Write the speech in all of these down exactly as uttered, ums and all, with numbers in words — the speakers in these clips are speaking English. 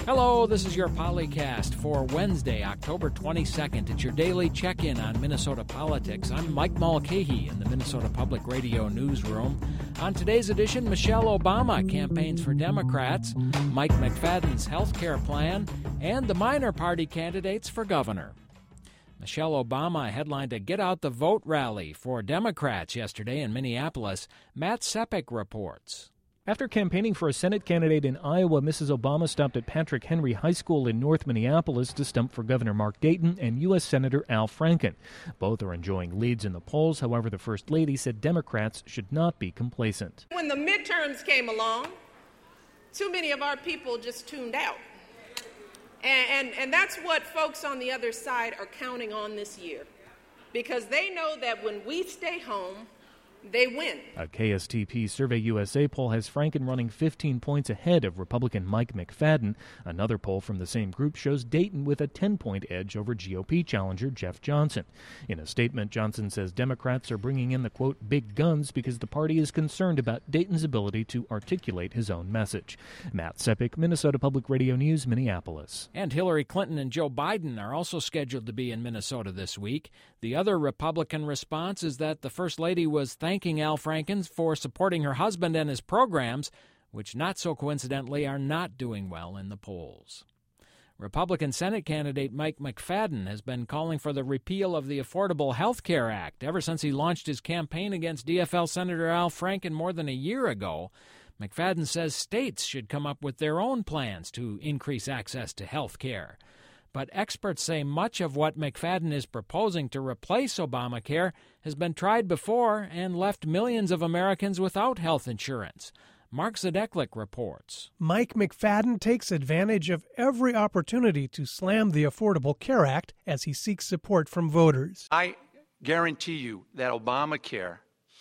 Hello, this is your Polycast for Wednesday, October twenty-second. It's your daily check-in on Minnesota politics. I'm Mike Mulcahy in the Minnesota Public Radio newsroom. On today's edition, Michelle Obama campaigns for Democrats, Mike McFadden's health care plan, and the minor party candidates for governor. Michelle Obama headlined a Get Out the Vote rally for Democrats yesterday in Minneapolis. Matt Sepik reports. After campaigning for a Senate candidate in Iowa, Missus Obama stopped at Patrick Henry High School in North Minneapolis to stump for Governor Mark Dayton and U S Senator Al Franken. Both are enjoying leads in the polls. However, the First Lady said Democrats should not be complacent. When the midterms came along, too many of our people just tuned out. And, and, and that's what folks on the other side are counting on this year, because they know that when we stay home, they win. A K S T P Survey U S A poll has Franken running fifteen points ahead of Republican Mike McFadden. Another poll from the same group shows Dayton with a ten-point edge over G O P challenger Jeff Johnson. In a statement, Johnson says Democrats are bringing in the, quote, big guns because the party is concerned about Dayton's ability to articulate his own message. Matt Sepik, Minnesota Public Radio News, Minneapolis. And Hillary Clinton and Joe Biden are also scheduled to be in Minnesota this week. The other Republican response is that the First Lady was thanking Al Franken for supporting her husband and his programs, which not so coincidentally are not doing well in the polls. Republican Senate candidate Mike McFadden has been calling for the repeal of the Affordable Health Care Act ever since he launched his campaign against D F L Senator Al Franken more than a year ago. McFadden says states should come up with their own plans to increase access to health care. But experts say much of what McFadden is proposing to replace Obamacare has been tried before and left millions of Americans without health insurance. Mark Zadeklik reports. Mike McFadden takes advantage of every opportunity to slam the Affordable Care Act as he seeks support from voters. I guarantee you that Obamacare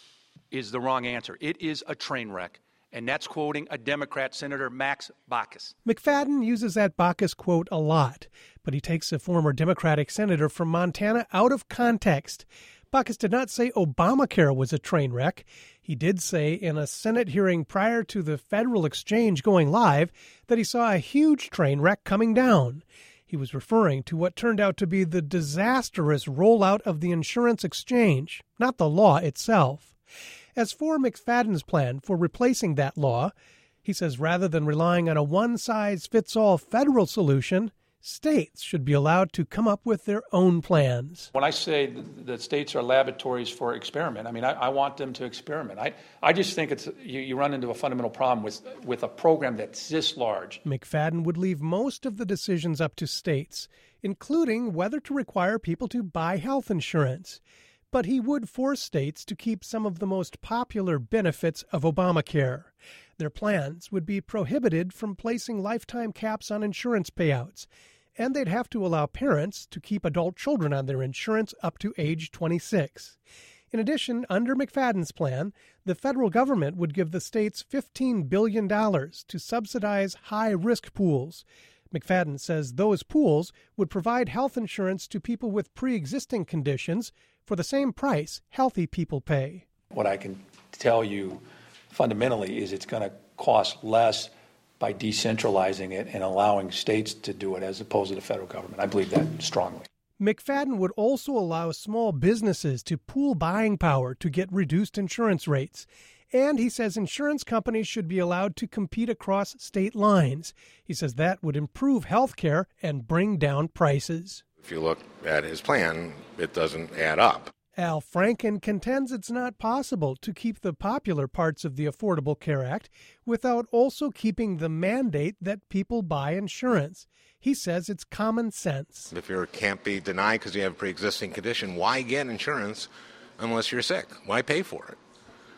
is the wrong answer. It is a train wreck. And that's quoting a Democrat, Senator Max Baucus. McFadden uses that Baucus quote a lot, but he takes a former Democratic senator from Montana out of context. Baucus did not say Obamacare was a train wreck. He did say in a Senate hearing prior to the federal exchange going live that he saw a huge train wreck coming down. He was referring to what turned out to be the disastrous rollout of the insurance exchange, not the law itself. As for McFadden's plan for replacing that law, he says rather than relying on a one-size-fits-all federal solution, states should be allowed to come up with their own plans. When I say that states are laboratories for experiment, I mean, I, I want them to experiment. I, I just think it's you, you run into a fundamental problem with, with a program that's this large. McFadden would leave most of the decisions up to states, including whether to require people to buy health insurance. But he would force states to keep some of the most popular benefits of Obamacare. Their plans would be prohibited from placing lifetime caps on insurance payouts, and they'd have to allow parents to keep adult children on their insurance up to age twenty-six. In addition, under McFadden's plan, the federal government would give the states fifteen billion dollars to subsidize high-risk pools. McFadden says those pools would provide health insurance to people with pre-existing conditions for the same price healthy people pay. What I can tell you fundamentally is it's going to cost less by decentralizing it and allowing states to do it as opposed to the federal government. I believe that strongly. McFadden would also allow small businesses to pool buying power to get reduced insurance rates. And he says insurance companies should be allowed to compete across state lines. He says that would improve health care and bring down prices. If you look at his plan, it doesn't add up. Al Franken contends it's not possible to keep the popular parts of the Affordable Care Act without also keeping the mandate that people buy insurance. He says it's common sense. If you can't be denied because you have a pre-existing condition, why get insurance unless you're sick? Why pay for it?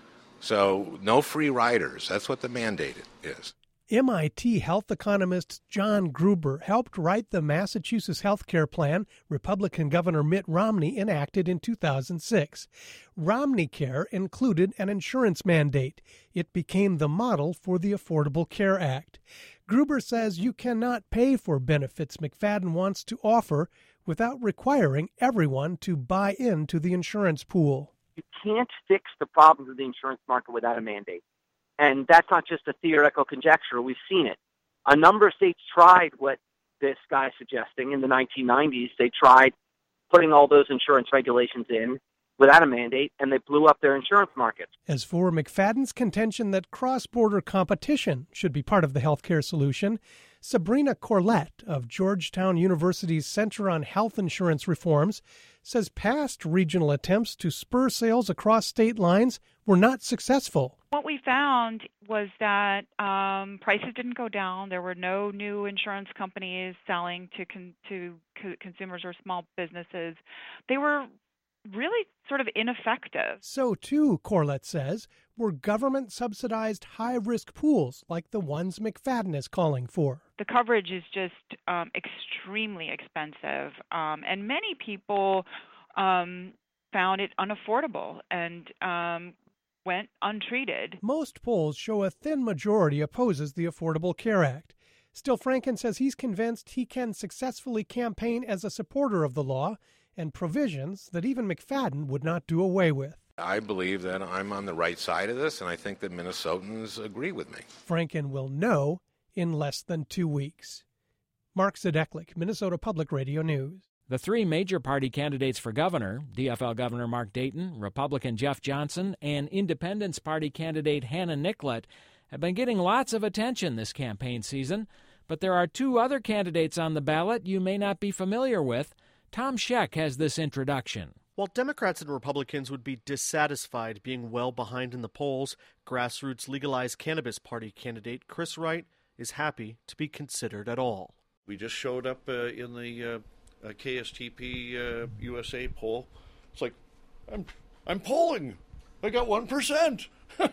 So no free riders. That's what the mandate is. M I T health economist John Gruber helped write the Massachusetts health care plan Republican Governor Mitt Romney enacted in two thousand six. Romneycare included an insurance mandate. It became the model for the Affordable Care Act. Gruber says you cannot pay for benefits McFadden wants to offer without requiring everyone to buy into the insurance pool. You can't fix the problems of the insurance market without a mandate. And that's not just a theoretical conjecture. We've seen it. A number of states tried what this guy's suggesting in the nineteen nineties. They tried putting all those insurance regulations in without a mandate, and they blew up their insurance markets. As for McFadden's contention that cross-border competition should be part of the healthcare solution, Sabrina Corlett of Georgetown University's Center on Health Insurance Reforms says past regional attempts to spur sales across state lines were not successful. What we found was that um, prices didn't go down. There were no new insurance companies selling to con- to co- consumers or small businesses. They were really sort of ineffective. So, too, Corlett says, were government-subsidized high-risk pools like the ones McFadden is calling for. The coverage is just um, extremely expensive, um, and many people um, found it unaffordable and um, went untreated. Most polls show a thin majority opposes the Affordable Care Act. Still, Franken says he's convinced he can successfully campaign as a supporter of the law and provisions that even McFadden would not do away with. I believe that I'm on the right side of this, and I think that Minnesotans agree with me. Franken will know in less than two weeks. Mark Zadeklik, Minnesota Public Radio News. The three major party candidates for governor, D F L Governor Mark Dayton, Republican Jeff Johnson, and Independence Party candidate Hannah Nicollet, have been getting lots of attention this campaign season. But there are two other candidates on the ballot you may not be familiar with. Tom Scheck has this introduction. While Democrats and Republicans would be dissatisfied being well behind in the polls, grassroots legalized cannabis party candidate Chris Wright is happy to be considered at all. We just showed up uh, in the uh, uh, K S T P uh, U S A poll. It's like, I'm I'm polling. I got one percent.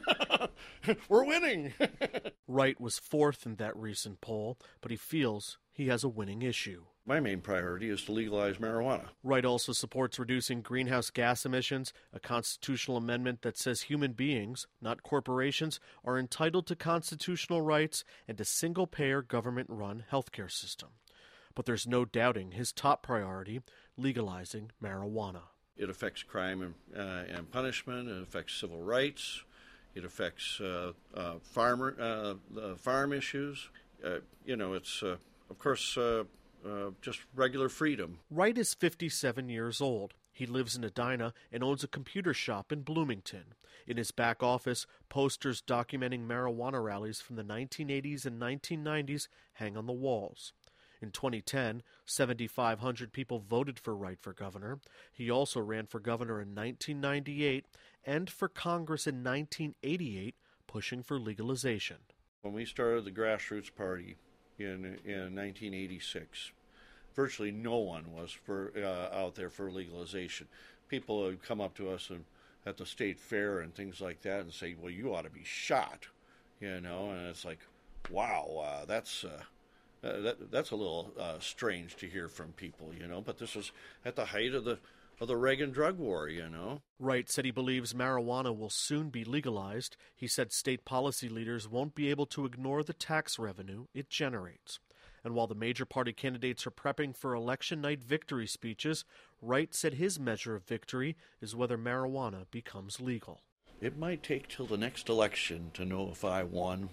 We're winning. Wright was fourth in that recent poll, but he feels he has a winning issue. My main priority is to legalize marijuana. Wright also supports reducing greenhouse gas emissions, a constitutional amendment that says human beings, not corporations, are entitled to constitutional rights and a single-payer government-run healthcare system. But there's no doubting his top priority, legalizing marijuana. It affects crime and, uh, and punishment. It affects civil rights. It affects uh, uh, farmer uh, uh, farm issues. Uh, you know, it's, uh, of course, uh, uh, just regular freedom. Wright is fifty-seven years old. He lives in Edina and owns a computer shop in Bloomington. In his back office, posters documenting marijuana rallies from the nineteen eighties and nineteen nineties hang on the walls. In twenty ten, seventy-five hundred people voted for Wright for governor. He also ran for governor in nineteen ninety-eight and for Congress in nineteen eighty-eight, pushing for legalization. When we started the Grassroots Party in in nineteen eighty-six, virtually no one was for uh, out there for legalization. People would come up to us and, at the state fair and things like that and say, well, you ought to be shot, you know, and it's like, wow, uh, that's... Uh, Uh, that, that's a little uh, strange to hear from people, you know, but this was at the height of the of the Reagan drug war, you know. Wright said he believes marijuana will soon be legalized. He said state policy leaders won't be able to ignore the tax revenue it generates. And while the major party candidates are prepping for election night victory speeches, Wright said his measure of victory is whether marijuana becomes legal. It might take till the next election to know if I won.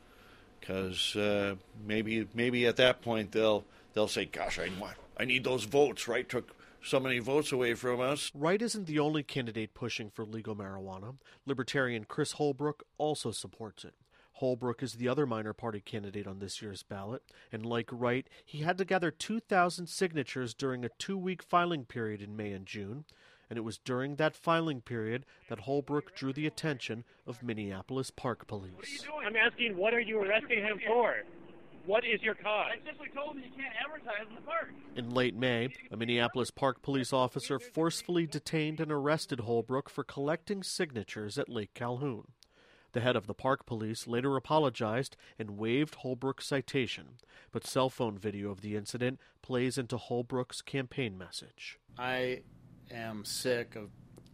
Because uh, maybe maybe at that point they'll they'll say, gosh, I, I need those votes. Wright took so many votes away from us. Wright isn't the only candidate pushing for legal marijuana. Libertarian Chris Holbrook also supports it. Holbrook is the other minor party candidate on this year's ballot, and like Wright, he had to gather two thousand signatures during a two-week filing period in May and June. And it was during that filing period that Holbrook drew the attention of Minneapolis Park Police. What are you doing? I'm asking, what are you arresting him for? What is your cause? I simply told him you can't advertise in the park. In late May, a Minneapolis Park Police officer forcefully detained and arrested Holbrook for collecting signatures at Lake Calhoun. The head of the Park Police later apologized and waived Holbrook's citation, but cell phone video of the incident plays into Holbrook's campaign message. I am sick of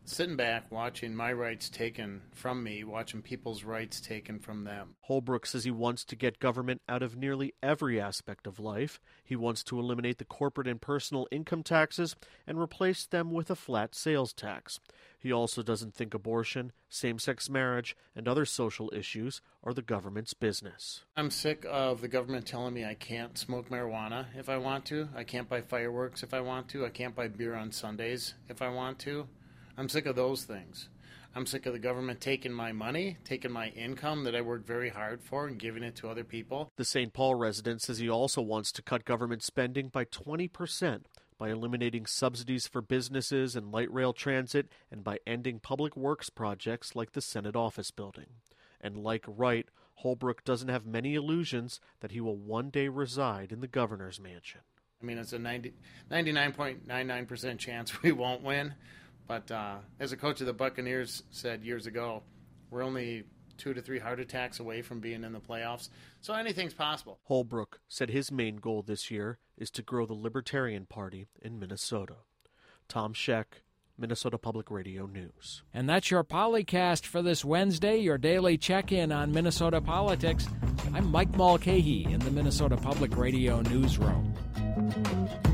sitting back, watching my rights taken from me, watching people's rights taken from them. Holbrook says he wants to get government out of nearly every aspect of life. He wants to eliminate the corporate and personal income taxes and replace them with a flat sales tax. He also doesn't think abortion, same-sex marriage, and other social issues are the government's business. I'm sick of the government telling me I can't smoke marijuana if I want to. I can't buy fireworks if I want to. I can't buy beer on Sundays if I want to. I'm sick of those things. I'm sick of the government taking my money, taking my income that I worked very hard for and giving it to other people. The Saint Paul resident says he also wants to cut government spending by twenty percent by eliminating subsidies for businesses and light rail transit and by ending public works projects like the Senate office building. And like Wright, Holbrook doesn't have many illusions that he will one day reside in the governor's mansion. I mean, it's a ninety, ninety-nine point nine nine percent chance we won't win. But uh, as a coach of the Buccaneers said years ago, we're only two to three heart attacks away from being in the playoffs. So anything's possible. Holbrook said his main goal this year is to grow the Libertarian Party in Minnesota. Tom Scheck, Minnesota Public Radio News. And that's your Polycast for this Wednesday, your daily check-in on Minnesota politics. I'm Mike Mulcahy in the Minnesota Public Radio Newsroom.